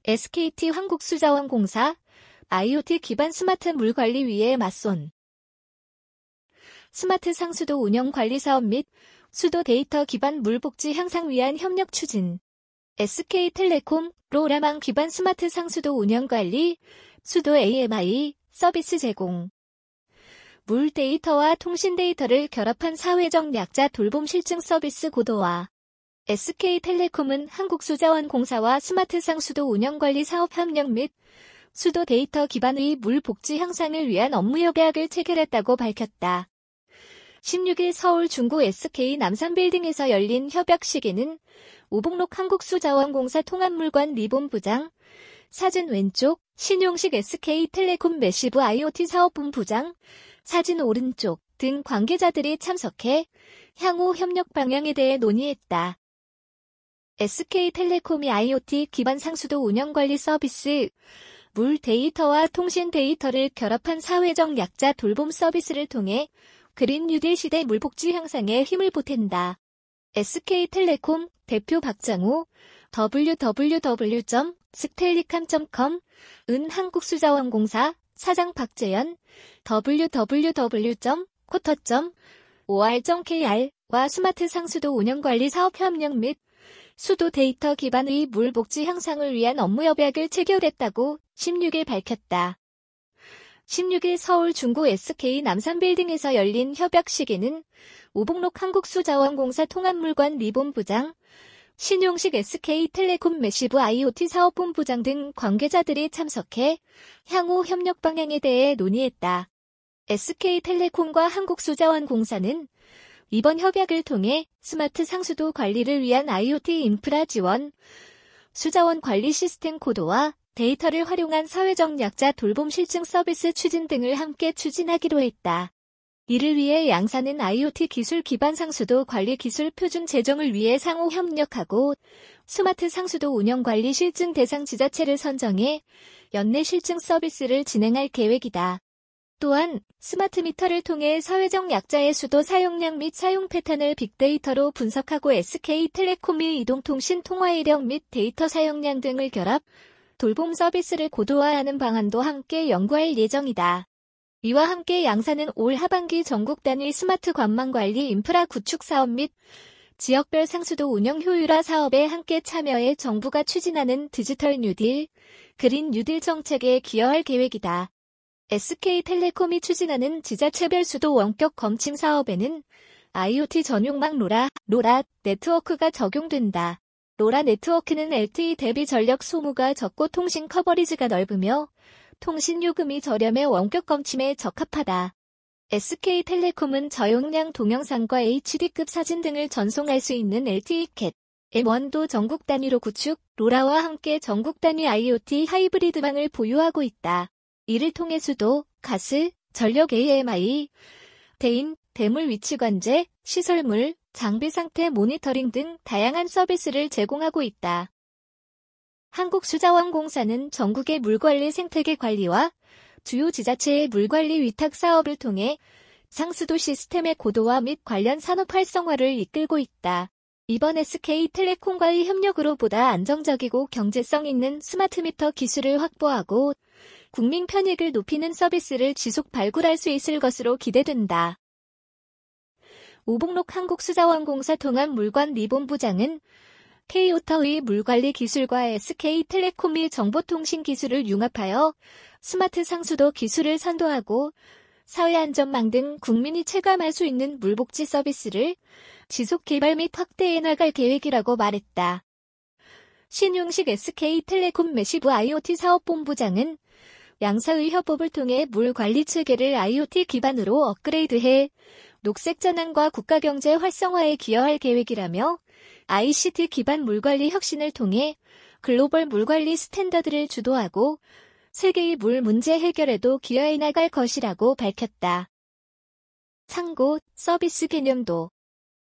SKT 한국수자원공사 IoT 기반 스마트 물관리위에 맞선 스마트 상수도 운영 관리 사업 및 수도 데이터 기반 물복지 향상 위한 협력 추진. SK텔레콤 로라망 기반 스마트 상수도 운영 관리, 수도 AMI 서비스 제공. 물 데이터와 통신 데이터를 결합한 사회적 약자 돌봄 실증 서비스 고도화. SK텔레콤은 한국수자원공사와 스마트 상수도 운영관리 사업 협력 및 수도 데이터 기반의 물 복지 향상을 위한 업무 협약을 체결했다고 밝혔다. 16일 서울 중구 SK 남산빌딩에서 열린 협약식에는 오복록 한국수자원공사 통합물관 리본부장, 사진 왼쪽, 신용식 SK텔레콤 매시브 IoT 사업본부장, 사진 오른쪽 등 관계자들이 참석해 향후 협력 방향에 대해 논의했다. SK텔레콤이 IoT 기반 상수도 운영관리 서비스, 물 데이터와 통신 데이터를 결합한 사회적 약자 돌봄 서비스를 통해 그린 뉴딜 시대 물복지 향상에 힘을 보탠다. SK텔레콤 대표 박장호, www.stellicam.com, 은 한국수자원공사 사장 박재현, www.quarter.or.kr 와 스마트 상수도 운영관리 사업 협력 및 수도 데이터 기반의 물 복지 향상을 위한 업무 협약을 체결했다고 16일 밝혔다. 16일 서울 중구 SK 남산빌딩에서 열린 협약식에는 오복록 한국수자원공사 통합물관 리본부장, 신용식 SK텔레콤 매시브 IoT 사업본부장 등 관계자들이 참석해 향후 협력 방향에 대해 논의했다. SK텔레콤과 한국수자원공사는 이번 협약을 통해 스마트 상수도 관리를 위한 IoT 인프라 지원, 수자원 관리 시스템 고도화, 데이터를 활용한 사회적 약자 돌봄 실증 서비스 추진 등을 함께 추진하기로 했다. 이를 위해 양사는 IoT 기술 기반 상수도 관리 기술 표준 제정을 위해 상호 협력하고 스마트 상수도 운영 관리 실증 대상 지자체를 선정해 연내 실증 서비스를 진행할 계획이다. 또한 스마트 미터를 통해 사회적 약자의 수도 사용량 및 사용 패턴을 빅데이터로 분석하고 SK텔레콤의 이동통신 통화 이력 및 데이터 사용량 등을 결합, 돌봄 서비스를 고도화하는 방안도 함께 연구할 예정이다. 이와 함께 양사는 올 하반기 전국 단위 스마트 관망관리 인프라 구축 사업 및 지역별 상수도 운영 효율화 사업에 함께 참여해 정부가 추진하는 디지털 뉴딜, 그린 뉴딜 정책에 기여할 계획이다. SK텔레콤이 추진하는 지자체별 수도 원격 검침 사업에는 IoT 전용망 로라 네트워크가 적용된다. 로라 네트워크는 LTE 대비 전력 소모가 적고 통신 커버리지가 넓으며 통신 요금이 저렴해 원격 검침에 적합하다. SK텔레콤은 저용량 동영상과 HD급 사진 등을 전송할 수 있는 LTE 캣 M1도 전국 단위로 구축, 로라와 함께 전국 단위 IoT 하이브리드망을 보유하고 있다. 이를 통해 수도, 가스, 전력 AMI, 대인, 대물 위치 관제, 시설물, 장비 상태 모니터링 등 다양한 서비스를 제공하고 있다. 한국수자원공사는 전국의 물관리 생태계 관리와 주요 지자체의 물관리 위탁 사업을 통해 상수도 시스템의 고도화 및 관련 산업 활성화를 이끌고 있다. 이번 SK텔레콤과의 협력으로 보다 안정적이고 경제성 있는 스마트 미터 기술을 확보하고 국민 편익을 높이는 서비스를 지속 발굴할 수 있을 것으로 기대된다. 오복록 한국수자원공사 통합물관 리본부장은 K오터의 물관리 기술과 SK텔레콤의 정보통신 기술을 융합하여 스마트 상수도 기술을 선도하고 사회안전망 등 국민이 체감할 수 있는 물복지 서비스를 지속 개발 및 확대해 나갈 계획이라고 말했다. 신용식 SK텔레콤 매시브 IoT 사업본부장은 양사의 협업을 통해 물 관리 체계를 IoT 기반으로 업그레이드해 녹색 전환과 국가경제 활성화에 기여할 계획이라며 ICT 기반 물관리 혁신을 통해 글로벌 물관리 스탠더드를 주도하고 세계의 물 문제 해결에도 기여해 나갈 것이라고 밝혔다. 참고 서비스 개념도